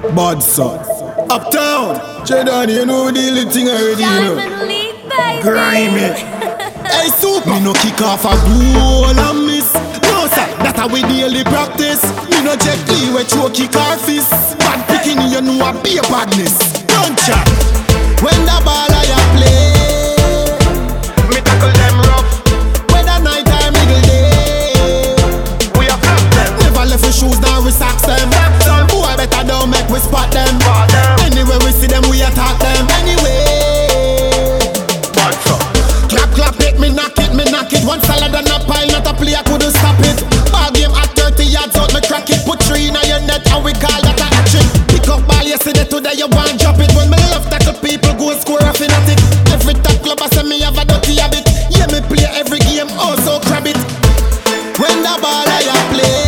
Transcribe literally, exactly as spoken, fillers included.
Bad son. Uptown. Chedan, you know the little thing already, you know. Diamond League, baby. Grimy. Hey, soup. Me no kick off a goal and miss. No, sir, that's how we daily practice. Me no Jet Li, we throw kick our fist. Bad picking, you know a be a badness. Don't chat. When the ball I play, Me tackle them rough. whether night or middle day, We a flap them. never left with shoes, now we socks them. Boy, better don't make we spot them. Spot them. Anywhere we see them, we attack them. Anyway, Bad son. clap, clap it, me knock it, me knock it. One salad and a pile, not a play, I couldn't stop it. Ball game at thirty yards out, me crack it. Put three in your net, and we call that a action. Pick up ball yesterday, today you want drop it. When me love tackle people, go score a fanatic. Every top club I say me have a dirty habit. Yeah, me play every game, also grab it. When the ball I play,